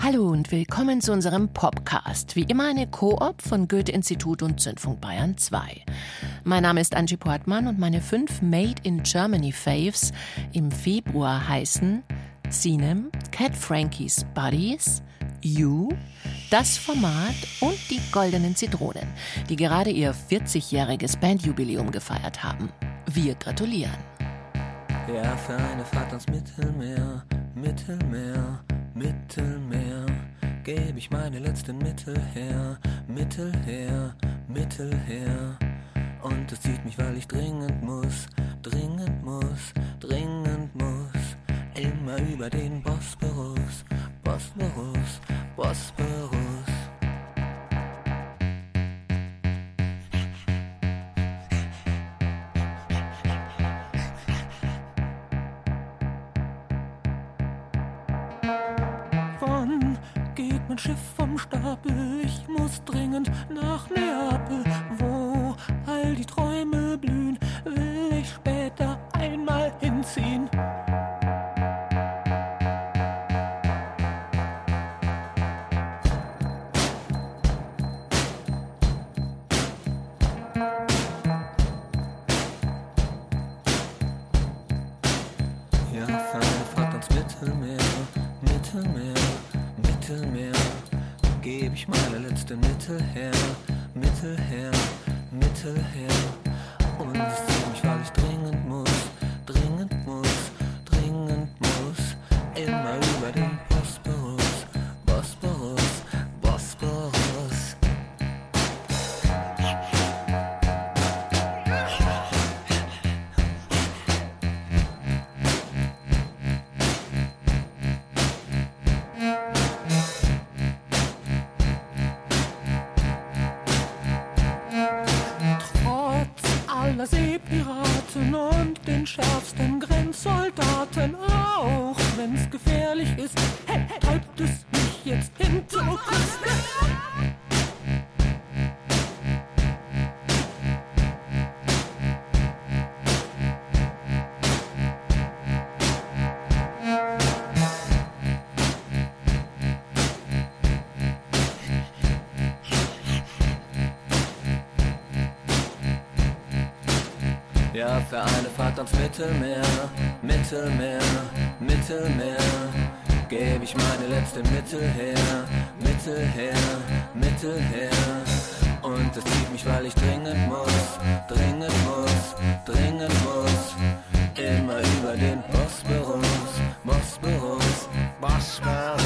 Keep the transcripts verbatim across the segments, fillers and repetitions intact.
Hallo und willkommen zu unserem Popcast. Wie immer eine Koop von Goethe-Institut und Zündfunk Bayern zwei. Mein Name ist Angie Portmann und meine fünf Made in Germany Faves im Februar heißen Sinem, Cat Frankies Buddies, You, das Format und die Goldenen Zitronen, die gerade ihr vierzigjähriges Bandjubiläum gefeiert haben. Wir gratulieren. Ja, für eine Fahrt ans Mittelmeer, Mittelmeer, Mittelmeer, geb ich meine letzten Mittel her, Mittel her, Mittel her. Und es zieht mich, weil ich dringend muss, dringend muss, dringend muss, immer über den Bosporus, Bosporus, Bosporus. Wann geht mein Schiff vom Stapel? Ich muss dringend nach Neapel, wo all die Träume blühen, will ich später einmal hinziehen. Ja, für eine Fahrt ans Mittelmeer, Mittelmeer, Mittelmeer, geb ich meine letzten Mittel her, Mittel her, Mittel her. Und es zieht mich, weil ich dringend muss, dringend muss, dringend muss, immer über den Bosporus, Bosporus, Bosporus. Aller Seepiraten und den schärfsten Grenzsoldaten, auch wenn's gefährlich ist, hey, hey, treibt es mich jetzt hin zur Küste. Ja, für eine Fahrt ans Mittelmeer, Mittelmeer, Mittelmeer, geb ich meine letzten Mittel her, Mittel her, Mittel her. Und es zieht mich, weil ich dringend muss, dringend muss, dringend muss, immer über den Bosporus, Bosporus, Bosporus.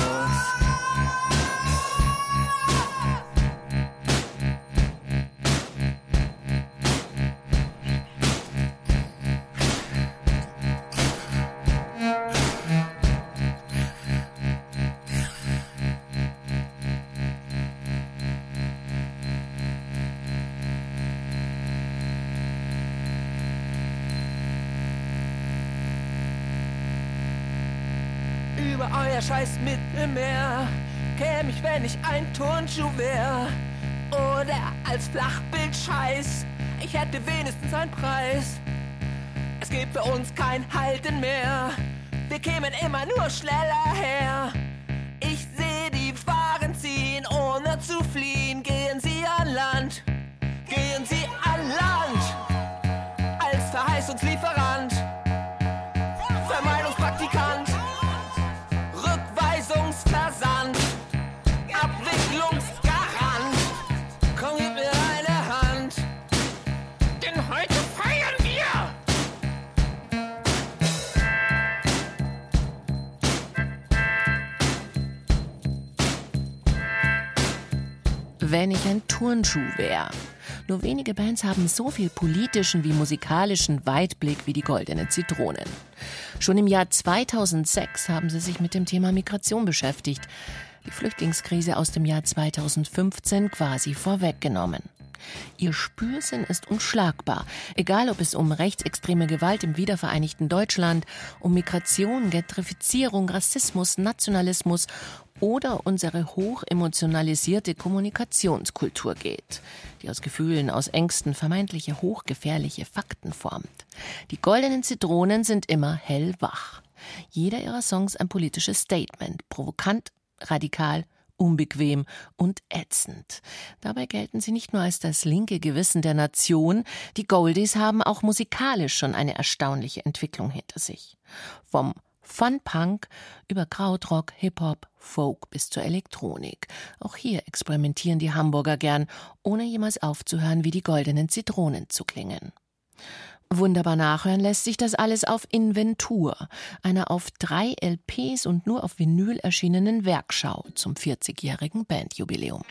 Über euer scheiß Mittelmeer käm ich, wenn ich ein Turnschuh wär. Oder als Flachbildscheiß, ich hätte wenigstens einen Preis. Es gibt für uns kein Halten mehr, wir kämen immer nur schneller her. Ich seh die Waren ziehen, ohne zu fliehen. Gehen Sie an Land, gehen Sie an Land. Als Verheißungslieferant, Vermeidungspraktikant, Rückweisungsversand, Abwicklungsgarant. Komm, gib mir eine Hand, denn heute feiern wir. Wenn ich ein Turnschuh wär. Nur wenige Bands haben so viel politischen wie musikalischen Weitblick wie die Goldenen Zitronen. Schon im Jahr zweitausendsechs haben sie sich mit dem Thema Migration beschäftigt. Die Flüchtlingskrise aus dem Jahr zweitausendfünfzehn quasi vorweggenommen. Ihr Spürsinn ist unschlagbar, egal ob es um rechtsextreme Gewalt im wiedervereinigten Deutschland, um Migration, Gentrifizierung, Rassismus, Nationalismus oder unsere hochemotionalisierte Kommunikationskultur geht, die aus Gefühlen, aus Ängsten vermeintliche hochgefährliche Fakten formt. Die Goldenen Zitronen sind immer hellwach. Jeder ihrer Songs ein politisches Statement, provokant, radikal, unbequem und ätzend. Dabei gelten sie nicht nur als das linke Gewissen der Nation, die Goldies haben auch musikalisch schon eine erstaunliche Entwicklung hinter sich. Vom Fun-Punk über Krautrock, Hip-Hop, Folk bis zur Elektronik. Auch hier experimentieren die Hamburger gern, ohne jemals aufzuhören, wie die Goldenen Zitronen zu klingen. Wunderbar nachhören lässt sich das alles auf Inventur, einer auf drei L Ps und nur auf Vinyl erschienenen Werkschau zum vierzigjährigen Bandjubiläum.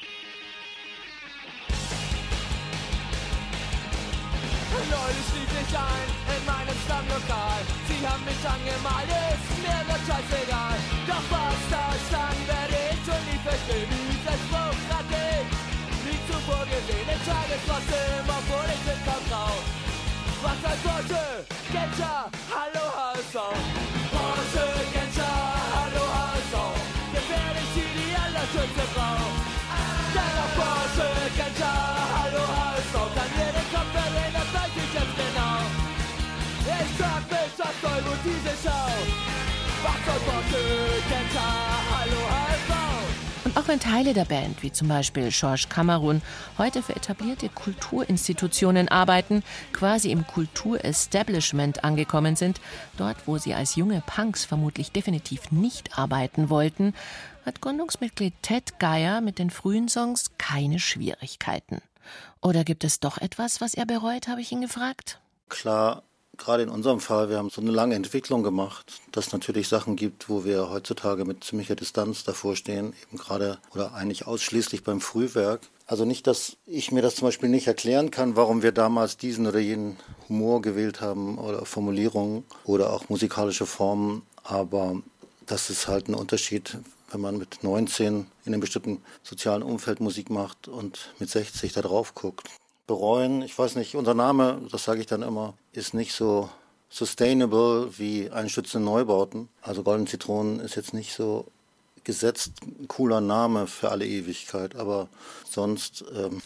Neulich lief ich ein in meinem Stammlokal. Sie haben mich angemalt, ist mir wird scheißegal. Doch was da stand, werde ich schon nie verstehen. Dieser Spruch hatte ich nie zuvor gesehen. Ich trage es trotzdem, obwohl ich bin kaum grau. Was ein Porsche, Genscher, hallo H S V. Porsche, Genscher, hallo H S V. Gefährlich sie die allerschönste Frau. Denn auf Porsche, Genscher, hallo H S V. Kann mir den Kopf verdrehen, das weiß ich jetzt genau. Ich frag mich, was soll wohl diese Schau? Was soll Porsche, Genscher, hallo H S V? Und auch wenn Teile der Band, wie zum Beispiel George Cameron, heute für etablierte Kulturinstitutionen arbeiten, quasi im Kulturestablishment angekommen sind, dort, wo sie als junge Punks vermutlich definitiv nicht arbeiten wollten, hat Gründungsmitglied Ted Geier mit den frühen Songs keine Schwierigkeiten. Oder gibt es doch etwas, was er bereut, habe ich ihn gefragt. Klar. Gerade in unserem Fall, wir haben so eine lange Entwicklung gemacht, dass es natürlich Sachen gibt, wo wir heutzutage mit ziemlicher Distanz davor stehen, eben gerade oder eigentlich ausschließlich beim Frühwerk. Also nicht, dass ich mir das zum Beispiel nicht erklären kann, warum wir damals diesen oder jenen Humor gewählt haben oder Formulierungen oder auch musikalische Formen, aber das ist halt ein Unterschied, wenn man mit neunzehn in einem bestimmten sozialen Umfeld Musik macht und mit sechzig da drauf guckt. Bereuen, ich weiß nicht, unser Name, das sage ich dann immer, ist nicht so sustainable wie einstürzende Neubauten. Also Goldene Zitronen ist jetzt nicht so gesetzt, ein cooler Name für alle Ewigkeit, aber sonst ähm,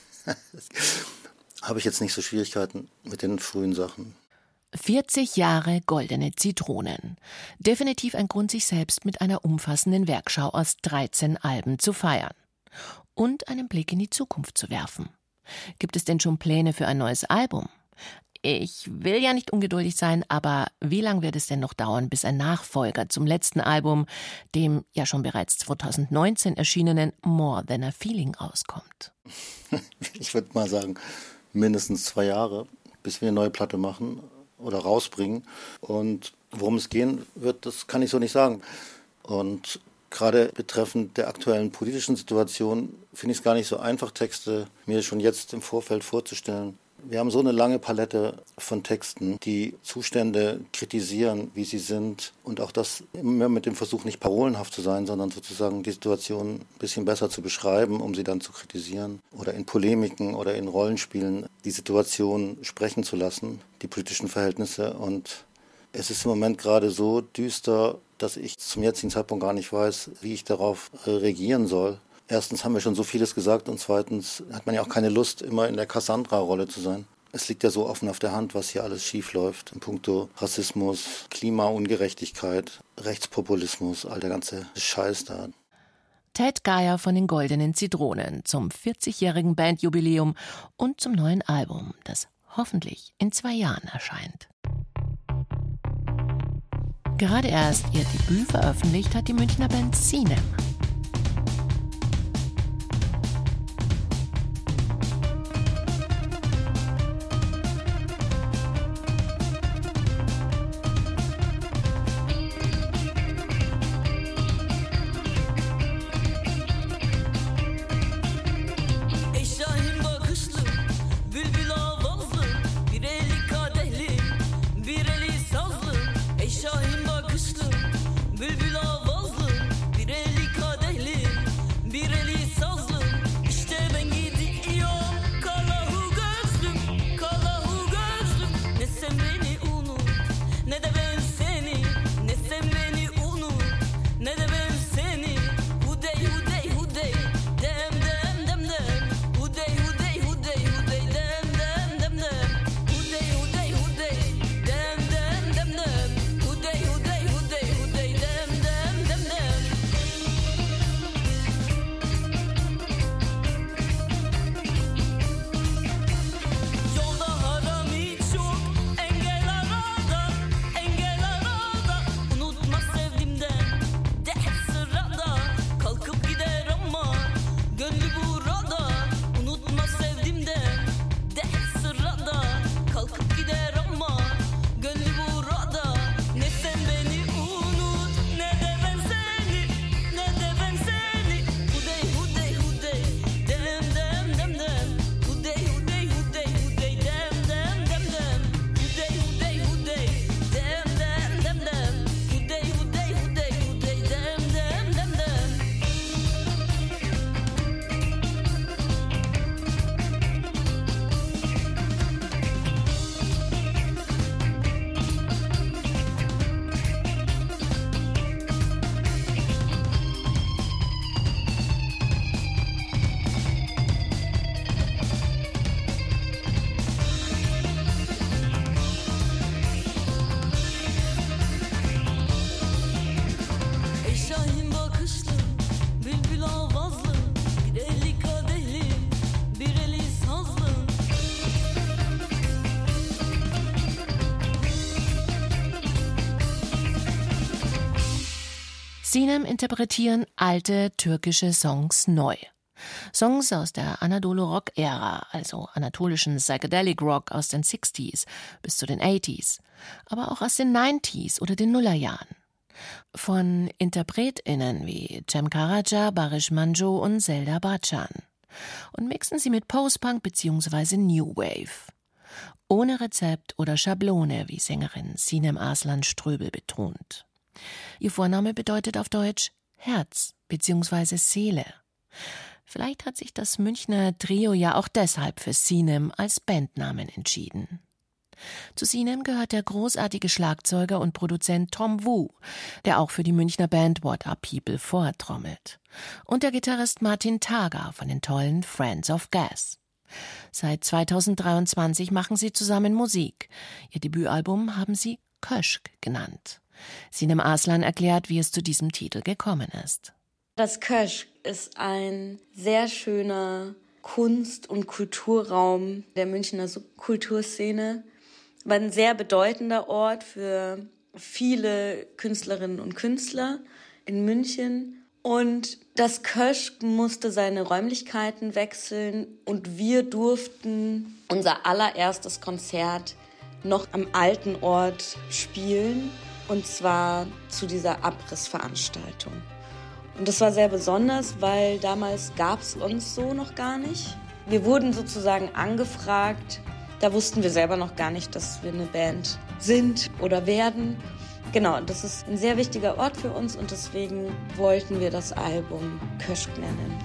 habe ich jetzt nicht so Schwierigkeiten mit den frühen Sachen. vierzig Jahre Goldene Zitronen. Definitiv ein Grund, sich selbst mit einer umfassenden Werkschau aus dreizehn Alben zu feiern. Und einen Blick in die Zukunft zu werfen. Gibt es denn schon Pläne für ein neues Album? Ich will ja nicht ungeduldig sein, aber wie lange wird es denn noch dauern, bis ein Nachfolger zum letzten Album, dem ja schon bereits zweitausendneunzehn erschienenen More Than a Feeling, rauskommt? Ich würde mal sagen, mindestens zwei Jahre, bis wir eine neue Platte machen oder rausbringen. Und worum es gehen wird, das kann ich so nicht sagen. Und gerade betreffend der aktuellen politischen Situation finde ich es gar nicht so einfach, Texte mir schon jetzt im Vorfeld vorzustellen. Wir haben so eine lange Palette von Texten, die Zustände kritisieren, wie sie sind. Und auch das immer mit dem Versuch, nicht parolenhaft zu sein, sondern sozusagen die Situation ein bisschen besser zu beschreiben, um sie dann zu kritisieren. Oder in Polemiken oder in Rollenspielen die Situation sprechen zu lassen, die politischen Verhältnisse. Und es ist im Moment gerade so düster, dass ich zum jetzigen Zeitpunkt gar nicht weiß, wie ich darauf äh, reagieren soll. Erstens haben wir schon so vieles gesagt und zweitens hat man ja auch keine Lust, immer in der Cassandra-Rolle zu sein. Es liegt ja so offen auf der Hand, was hier alles schief läuft in puncto Rassismus, Klimaungerechtigkeit, Rechtspopulismus, all der ganze Scheiß da. Ted Geier von den Goldenen Zitronen zum vierzigjährigen Bandjubiläum und zum neuen Album, das hoffentlich in zwei Jahren erscheint. Gerade erst ihr Debüt veröffentlicht hat die Münchner Band Sinem. Bülbül avazlı bir eli Sinem interpretieren alte türkische Songs neu. Songs aus der Anadolu-Rock-Ära, also anatolischen Psychedelic Rock aus den sechziger bis zu den achtziger, aber auch aus den neunziger oder den Nullerjahren. Von InterpretInnen wie Cem Karaca, Barış Manço und Selda Bağcan. Und mixen sie mit Post-Punk bzw. New Wave. Ohne Rezept oder Schablone, wie Sängerin Sinem Arslan Ströbel betont. Ihr Vorname bedeutet auf Deutsch Herz bzw. Seele. Vielleicht hat sich das Münchner Trio ja auch deshalb für Sinem als Bandnamen entschieden. Zu Sinem gehört der großartige Schlagzeuger und Produzent Tom Wu, der auch für die Münchner Band What Are People vortrommelt. Und der Gitarrist Martin Tager von den tollen Friends of Gas. Seit zweitausenddreiundzwanzig machen sie zusammen Musik. Ihr Debütalbum haben sie Köşk genannt. Sinem Arslan erklärt, wie es zu diesem Titel gekommen ist. Das Köşk ist ein sehr schöner Kunst- und Kulturraum der Münchner Kulturszene. War ein sehr bedeutender Ort für viele Künstlerinnen und Künstler in München. Und das Köşk musste seine Räumlichkeiten wechseln und wir durften unser allererstes Konzert noch am alten Ort spielen, und zwar zu dieser Abrissveranstaltung. Und das war sehr besonders, weil damals gab es uns so noch gar nicht. Wir wurden sozusagen angefragt, da wussten wir selber noch gar nicht, dass wir eine Band sind oder werden. Genau, das ist ein sehr wichtiger Ort für uns und deswegen wollten wir das Album Köşk nennen.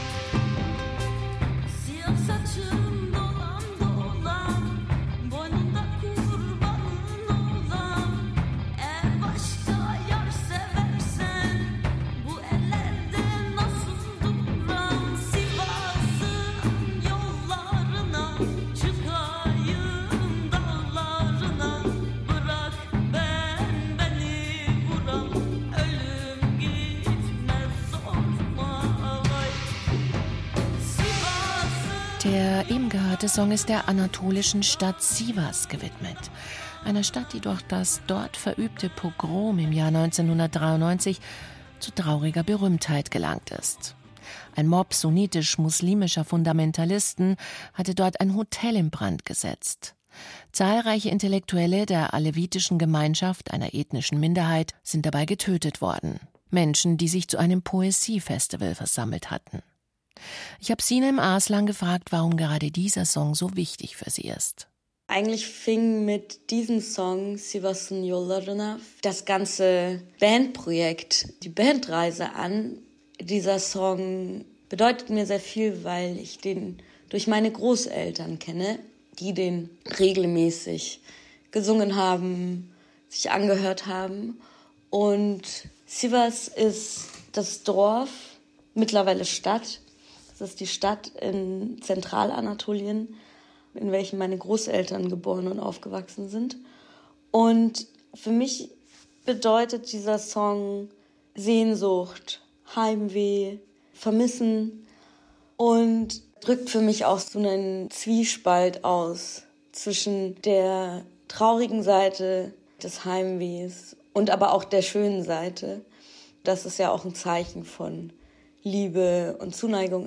Der eben gehörte Song ist der anatolischen Stadt Sivas gewidmet. Einer Stadt, die durch das dort verübte Pogrom im Jahr neunzehnhundertdreiundneunzig zu trauriger Berühmtheit gelangt ist. Ein Mob sunnitisch-muslimischer Fundamentalisten hatte dort ein Hotel in Brand gesetzt. Zahlreiche Intellektuelle der alevitischen Gemeinschaft, einer ethnischen Minderheit, sind dabei getötet worden. Menschen, die sich zu einem Poesiefestival versammelt hatten. Ich habe Sinem Arslan gefragt, warum gerade dieser Song so wichtig für sie ist. Eigentlich fing mit diesem Song Sivas'ın Yollarına das ganze Bandprojekt, die Bandreise an. Dieser Song bedeutet mir sehr viel, weil ich den durch meine Großeltern kenne, die den regelmäßig gesungen haben, sich angehört haben. Und Sivas ist das Dorf, mittlerweile Stadt. Das ist die Stadt in Zentralanatolien, in welchem meine Großeltern geboren und aufgewachsen sind. Und für mich bedeutet dieser Song Sehnsucht, Heimweh, Vermissen und drückt für mich auch so einen Zwiespalt aus zwischen der traurigen Seite des Heimwehs und aber auch der schönen Seite. Das ist ja auch ein Zeichen von Liebe und Zuneigung.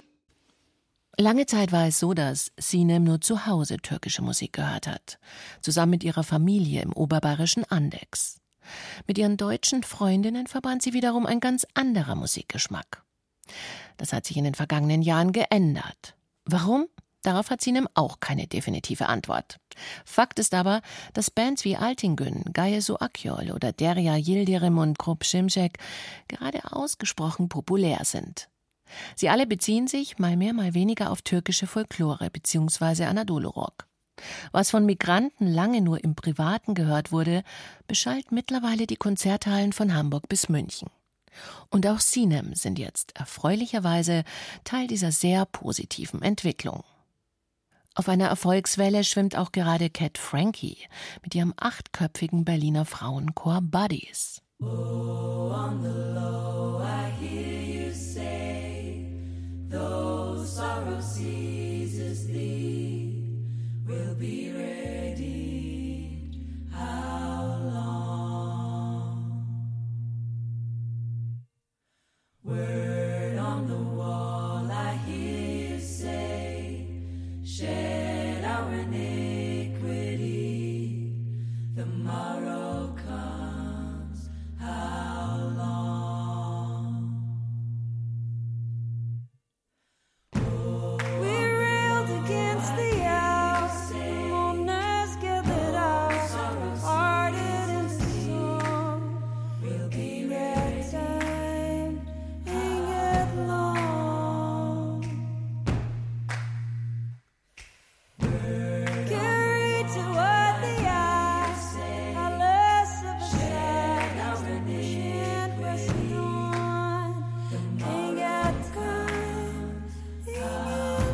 Lange Zeit war es so, dass Sinem nur zu Hause türkische Musik gehört hat, zusammen mit ihrer Familie im oberbayerischen Andex. Mit ihren deutschen Freundinnen verband sie wiederum ein ganz anderer Musikgeschmack. Das hat sich in den vergangenen Jahren geändert. Warum? Darauf hat Sinem auch keine definitive Antwort. Fakt ist aber, dass Bands wie Altingün, Gaye Su Akyol oder Derya Yildirim und Grup Şimşek gerade ausgesprochen populär sind. Sie alle beziehen sich mal mehr, mal weniger auf türkische Folklore bzw. Anadolu-Rock. Was von Migranten lange nur im Privaten gehört wurde, beschallt mittlerweile die Konzerthallen von Hamburg bis München. Und auch Sinem sind jetzt erfreulicherweise Teil dieser sehr positiven Entwicklung. Auf einer Erfolgswelle schwimmt auch gerade Cat Frankie mit ihrem achtköpfigen Berliner Frauenchor Buddies. Oh, on the low, I hear you say, though sorrow seizes thee, we'll be ready. How long? Word on the wall, I hear you say, shed our iniquity. The morrow comes, how long? Oh, we railed against the hour, mourners gathered out, parted in song. We'll be ready. Time ain't get long. Carry to what the eye, how less of a sadness that we can't rest on. Ain't got time, ain't got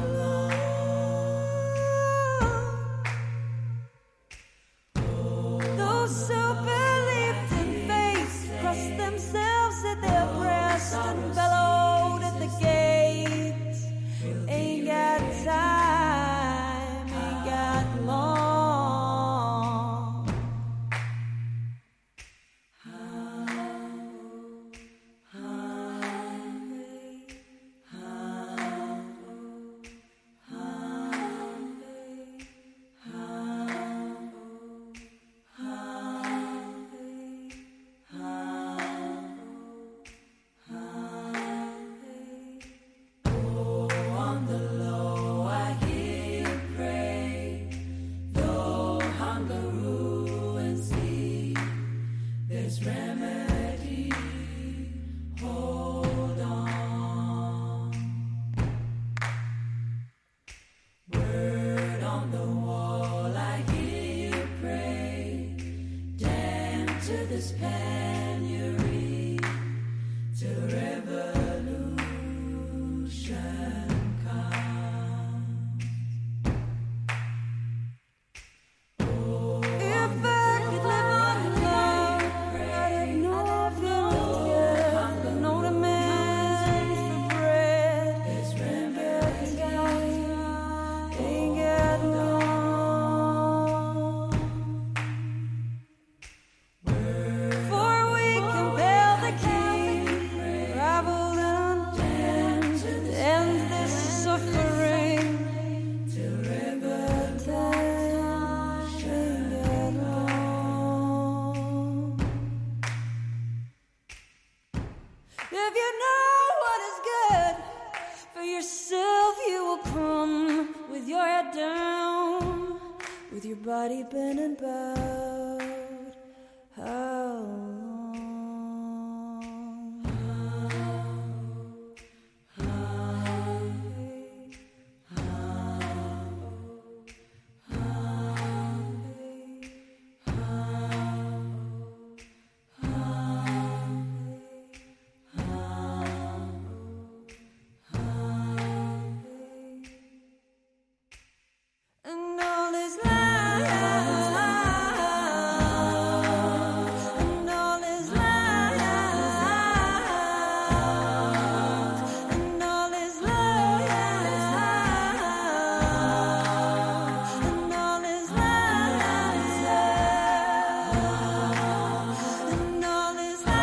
long. Those who believed in faith crossed themselves at their breast and bellowed at the gates. Ain't got time, ain't got long. On the low, I hear you pray. Though hunger ruins thee, there's remedy. Hold on. Word on the wall, I hear you pray. Damn to this penury, till revolution comes. If I could live on love, I'd have no fear, no demands for bread. There's remedy, ain't got long. For we compel the king, rival and undone, to end this suffering till revolution get long. If you know what is good for yourself, you will come with your head down, with your body bent and bowed. How long? And all is life, and all is life, and all is life, and all is life, and all is life, and all is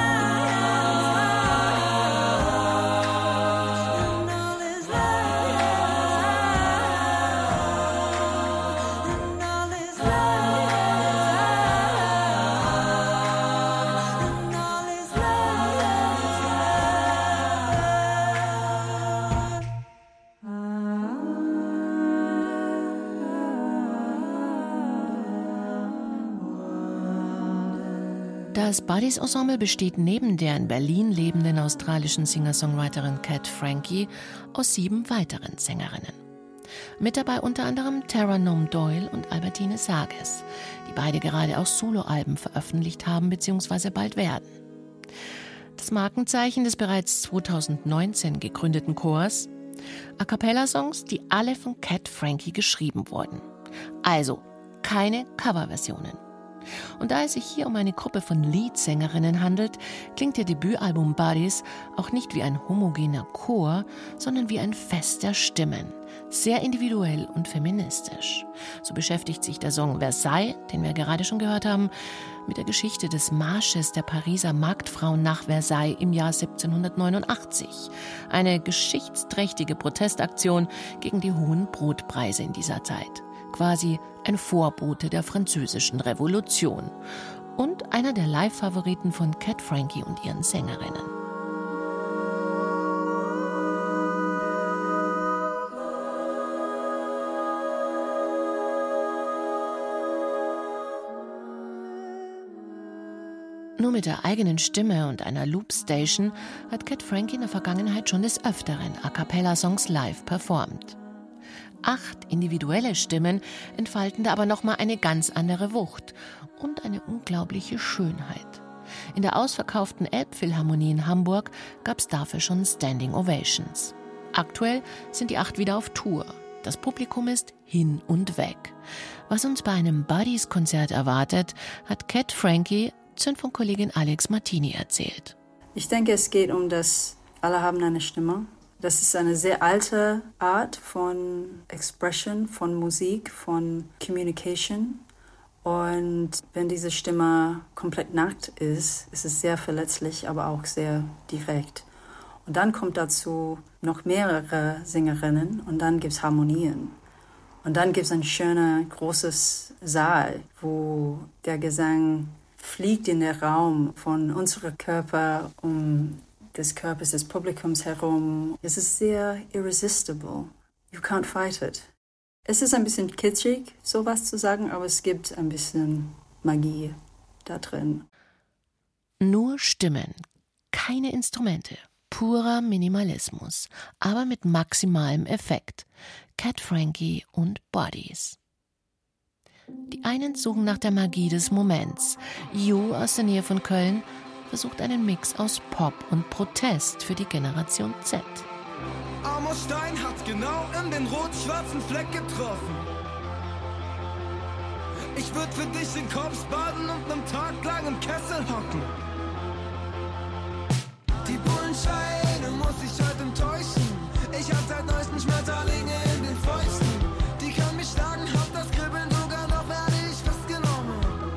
Das Buddies Ensemble besteht neben der in Berlin lebenden australischen Singer-Songwriterin Cat Frankie aus sieben weiteren Sängerinnen. Mit dabei unter anderem Tara Nome Doyle und Albertine Sages, die beide gerade auch Soloalben veröffentlicht haben bzw. bald werden. Das Markenzeichen des bereits zweitausendneunzehn gegründeten Chors: A-cappella-Songs, die alle von Cat Frankie geschrieben wurden. Also keine Coverversionen. Und da es sich hier um eine Gruppe von Leadsängerinnen handelt, klingt ihr Debütalbum Buddies auch nicht wie ein homogener Chor, sondern wie ein Fest der Stimmen, sehr individuell und feministisch. So beschäftigt sich der Song Versailles, den wir gerade schon gehört haben, mit der Geschichte des Marsches der Pariser Marktfrauen nach Versailles im Jahr siebzehnhundertneunundachtzig. Eine geschichtsträchtige Protestaktion gegen die hohen Brotpreise in dieser Zeit. Quasi ein Vorbote der französischen Revolution. Und einer der Live-Favoriten von Cat Frankie und ihren Sängerinnen. Nur mit der eigenen Stimme und einer Loopstation hat Cat Frankie in der Vergangenheit schon des Öfteren A-Cappella-Songs live performt. Acht individuelle Stimmen entfalten da aber nochmal eine ganz andere Wucht und eine unglaubliche Schönheit. In der ausverkauften Elbphilharmonie in Hamburg gab es dafür schon Standing Ovations. Aktuell sind die acht wieder auf Tour. Das Publikum ist hin und weg. Was uns bei einem Buddies-Konzert erwartet, hat Cat Frankie von Kollegin Alex Martini erzählt. Ich denke, es geht um das, alle haben eine Stimme. Das ist eine sehr alte Art von Expression, von Musik, von Communication. Und wenn diese Stimme komplett nackt ist, ist es sehr verletzlich, aber auch sehr direkt. Und dann kommt dazu noch mehrere Sängerinnen und dann gibt es Harmonien. Und dann gibt es ein schöner, großes Saal, wo der Gesang fliegt in den Raum von unserem Körper um des Körpers des Publikums herum. Es ist sehr irresistible. You can't fight it. Es ist ein bisschen kitschig, sowas zu sagen, aber es gibt ein bisschen Magie da drin. Nur Stimmen, keine Instrumente, purer Minimalismus, aber mit maximalem Effekt. Cat Frankie und Buddies. Die einen suchen nach der Magie des Moments. You aus der Nähe von Köln versucht einen Mix aus Pop und Protest für die Generation Z. Armer Stein hat genau in den rot-schwarzen Fleck getroffen. Ich würd für dich in Korps baden und nen Tag lang im Kessel hocken. Die Bullenscheine muss ich heute enttäuschen. Ich hab seit neuesten Schmetterlinge in den Fäusten. Die kann mich schlagen, hab das Kribbeln sogar noch, werde ich festgenommen.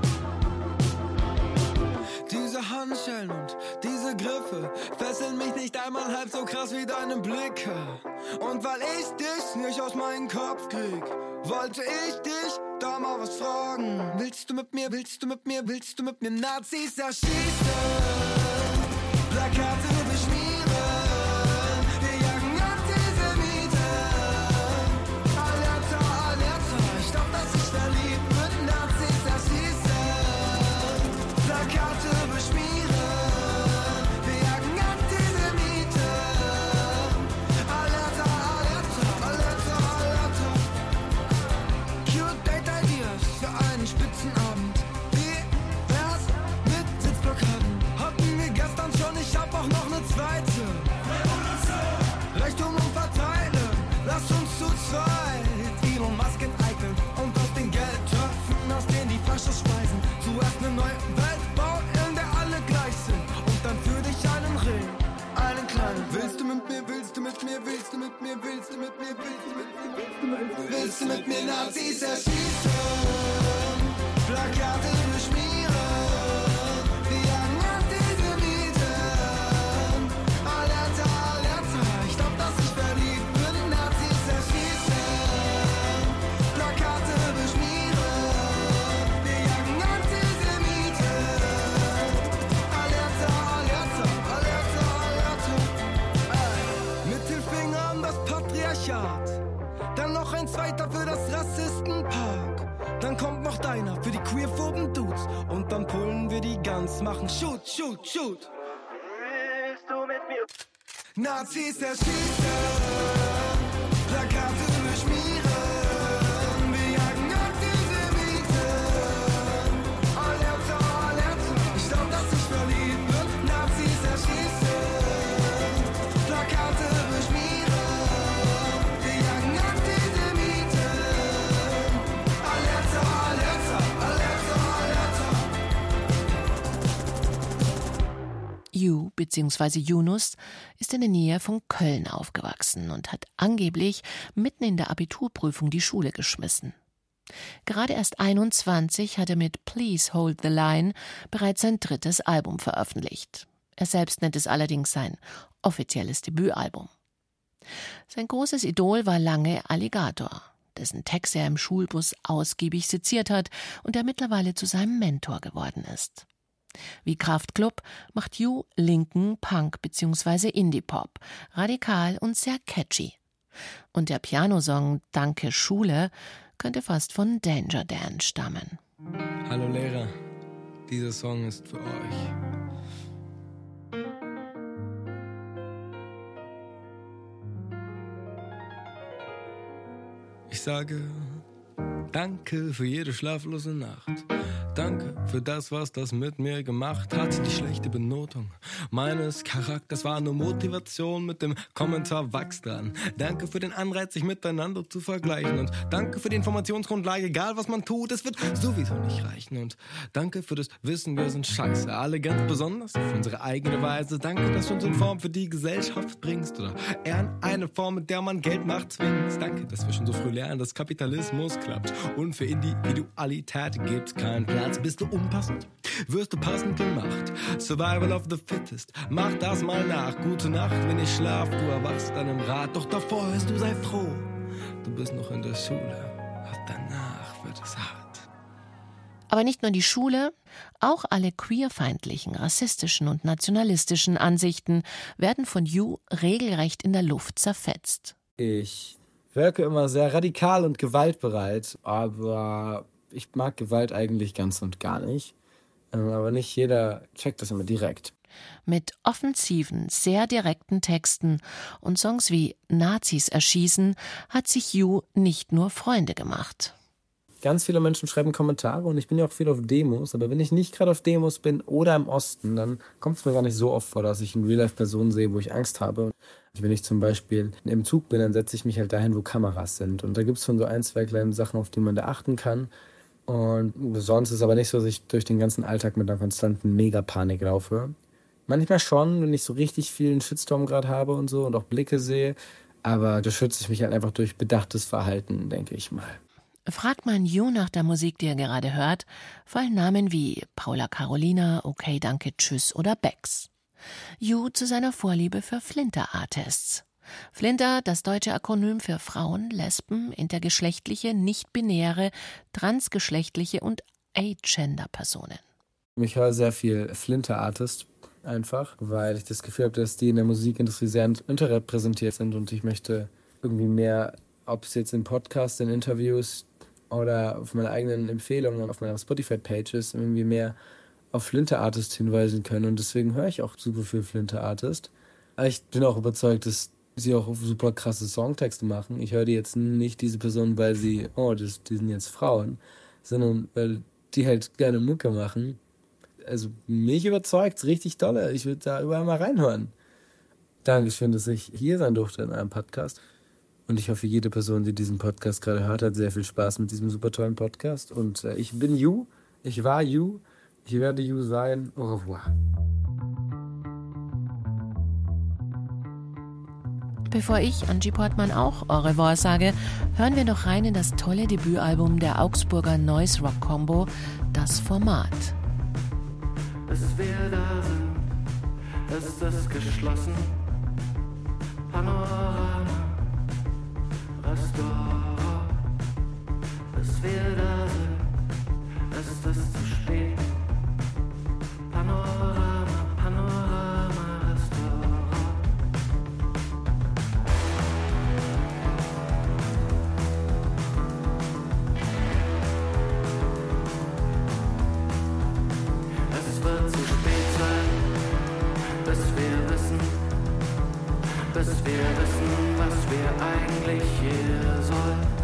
Diese Handschellen und diese Griffe fesseln mich nicht einmal halb so krass wie deine Blicke. Und weil ich dich nicht aus meinem Kopf krieg, wollte ich dich da mal was fragen. Willst du mit mir, willst du mit mir, willst du mit mir Nazis erschießen? Plakate beschmieren. Willst du mit mir Nazis erschießen? Plakate beschmieren. Wir jagen Antisemiten. Alerta, Alerta. Ich glaub, dass ich verliebt bin. Nazis erschießen. Plakate beschmieren. Wir jagen Antisemiten. Alerta, Alerta, Alerta, Alerta. Mittelfinger an das Patriarchat. Dann noch ein zweiter für das Rassistenpark. Dann kommt noch deiner für die queerphoben Dudes. Und dann pullen wir die ganz, machen Shoot, Shoot, Shoot. Willst du mit mir Nazis erschießen? Plakate beschmieren. Wir jagen Antisemiten. Alerta, Alerta. Ich glaub, dass ich verliebt bin. Nazis erschießen. Plakate beschmieren. You bzw. Yunus ist in der Nähe von Köln aufgewachsen und hat angeblich mitten in der Abiturprüfung die Schule geschmissen. Gerade erst einundzwanzig hat er mit Please Hold the Line bereits sein drittes Album veröffentlicht. Er selbst nennt es allerdings sein offizielles Debütalbum. Sein großes Idol war lange Alligator, dessen Text er im Schulbus ausgiebig seziert hat und der mittlerweile zu seinem Mentor geworden ist. Wie Kraftklub macht Yu linken Punk bzw. Indie-Pop, radikal und sehr catchy. Und der Pianosong Danke Schule könnte fast von Danger Dan stammen. Hallo Lehrer, dieser Song ist für euch. Ich sage Danke für jede schlaflose Nacht. Danke für das, was das mit mir gemacht hat. Die schlechte Benotung meines Charakters war nur Motivation mit dem Kommentar Wachs dran. Danke für den Anreiz, sich miteinander zu vergleichen. Und danke für die Informationsgrundlage, egal was man tut, es wird sowieso nicht reichen. Und danke für das Wissen, wir sind scheiße. Alle ganz besonders auf unsere eigene Weise. Danke, dass du uns in Form für die Gesellschaft bringst. Oder eher in eine Form, mit der man Geld macht, zwingst. Danke, dass wir schon so früh lernen, dass Kapitalismus klappt. Und für Individualität gibt's keinen Platz. Bist du unpassend? Wirst du passend gemacht? Survival of the fittest. Mach das mal nach. Gute Nacht, wenn ich schlaf, du erwachst an einem Rad. Doch davor hörst du, sei froh. Du bist noch in der Schule. Ab danach wird es hart. Aber nicht nur die Schule, auch alle queerfeindlichen, rassistischen und nationalistischen Ansichten werden von Yu regelrecht in der Luft zerfetzt. Ich wirke immer sehr radikal und gewaltbereit, aber ich mag Gewalt eigentlich ganz und gar nicht. Aber nicht jeder checkt das immer direkt. Mit offensiven, sehr direkten Texten und Songs wie Nazis erschießen hat sich Yu nicht nur Freunde gemacht. Ganz viele Menschen schreiben Kommentare und ich bin ja auch viel auf Demos, aber wenn ich nicht gerade auf Demos bin oder im Osten, dann kommt es mir gar nicht so oft vor, dass ich eine Real-Life-Person sehe, wo ich Angst habe. Wenn ich zum Beispiel im Zug bin, dann setze ich mich halt dahin, wo Kameras sind. Und da gibt es schon so ein, zwei kleine Sachen, auf die man da achten kann. Und sonst ist es aber nicht so, dass ich durch den ganzen Alltag mit einer konstanten Megapanik laufe. Manchmal schon, wenn ich so richtig viel einen Shitstorm gerade habe und so und auch Blicke sehe. Aber da schütze ich mich halt einfach durch bedachtes Verhalten, denke ich mal. Fragt man Yu nach der Musik, die er gerade hört, fallen Namen wie Paula Carolina, Okay Danke Tschüss oder Bex. Yu zu seiner Vorliebe für Flinter-Artists. Flinter, das deutsche Akronym für Frauen, Lesben, intergeschlechtliche, nicht-binäre, transgeschlechtliche und agender-Personen. Ich höre sehr viel Flinter-Artist einfach, weil ich das Gefühl habe, dass die in der Musikindustrie sehr unterrepräsentiert sind und ich möchte irgendwie mehr, ob es jetzt in Podcasts, in Interviews oder auf meine eigenen Empfehlungen, auf meiner Spotify-Page ist, irgendwie mehr auf Flinter-Artist hinweisen können und deswegen höre ich auch super viel Flinter-Artist. Aber ich bin auch überzeugt, dass sie auch super krasse Songtexte machen. Ich höre die jetzt nicht diese Personen, weil sie, oh, das, die sind jetzt Frauen, sondern weil die halt gerne Mucke machen. Also mich überzeugt's richtig dolle. Ich würde da überall mal reinhören. Dankeschön, dass ich hier sein durfte in einem Podcast. Und ich hoffe, jede Person, die diesen Podcast gerade hört, hat sehr viel Spaß mit diesem super tollen Podcast. Und äh, ich bin Yu, ich war Yu, ich werde Yu sein. Au revoir. Bevor ich, Angie Portmann, auch au revoir sage, hören wir noch rein in das tolle Debütalbum der Augsburger Noise-Rock-Combo, Das Format. Bis wir da sind, ist es geschlossen. Panorama, Restaurant. Bis wir da sind, ist es zu spät. Panorama, Panorama, Restaurant. Es wird zu spät sein, bis wir wissen, bis wir wissen, was wir eigentlich hier sollen.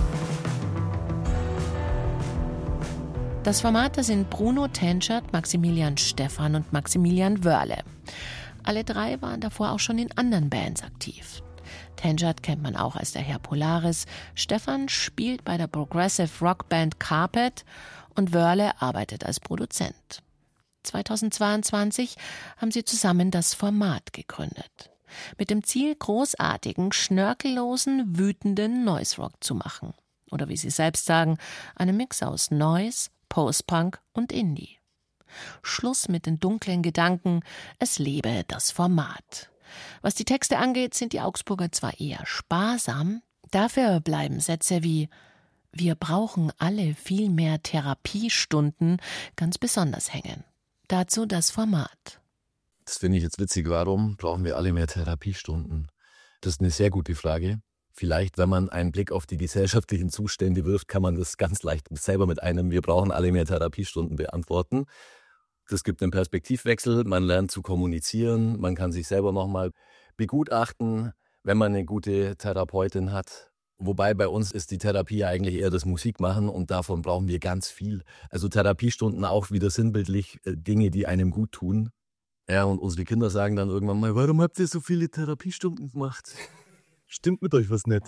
Das Format, das sind Bruno Tänschert, Maximilian Stephan und Maximilian Wörle. Alle drei waren davor auch schon in anderen Bands aktiv. Tänschert kennt man auch als der Herr Polaris, Stephan spielt bei der Progressive Rockband Carpet und Wörle arbeitet als Produzent. zweitausendzweiundzwanzig haben sie zusammen das Format gegründet. Mit dem Ziel, großartigen, schnörkellosen, wütenden Noise Rock zu machen. Oder wie sie selbst sagen, einen Mix aus Noise, Post-Punk und Indie. Schluss mit den dunklen Gedanken, es lebe das Format. Was die Texte angeht, sind die Augsburger zwar eher sparsam, dafür bleiben Sätze wie „Wir brauchen alle viel mehr Therapiestunden" ganz besonders hängen. Dazu das Format. Das finde ich jetzt witzig. Warum brauchen wir alle mehr Therapiestunden? Das ist eine sehr gute Frage. Vielleicht, wenn man einen Blick auf die gesellschaftlichen Zustände wirft, kann man das ganz leicht selber mit einem „Wir brauchen alle mehr Therapiestunden" beantworten. Das gibt einen Perspektivwechsel, man lernt zu kommunizieren, man kann sich selber nochmal begutachten, wenn man eine gute Therapeutin hat. Wobei bei uns ist die Therapie eigentlich eher das Musikmachen und davon brauchen wir ganz viel. Also Therapiestunden auch wieder sinnbildlich äh, Dinge, die einem gut tun. Ja, und unsere Kinder sagen dann irgendwann mal: Warum habt ihr so viele Therapiestunden gemacht? Stimmt mit euch was nicht?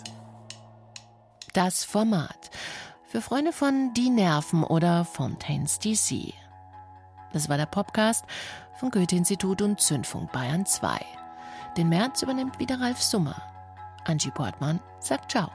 Das Format. Für Freunde von Die Nerven oder Fontaines D C. Das war der Podcast von Goethe-Institut und Zündfunk Bayern zwei. Den März übernimmt wieder Ralf Summer. Angie Portmann sagt Ciao.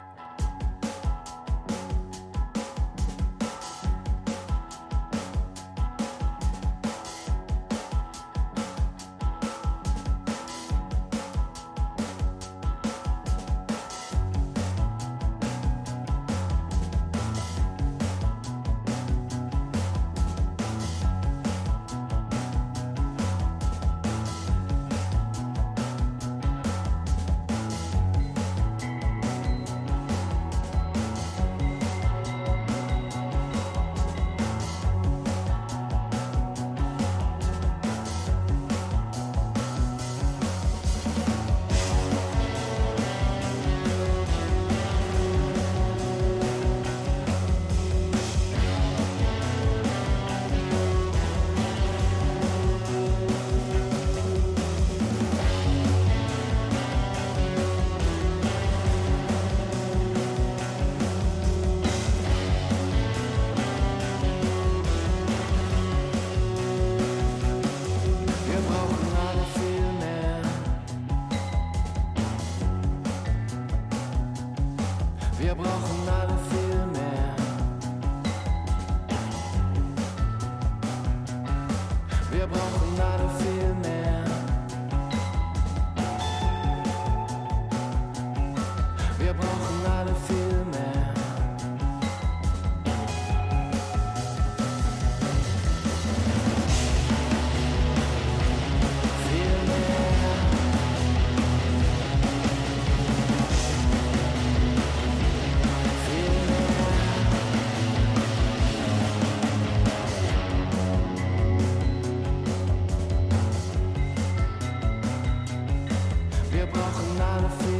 Wir brauchen alle viel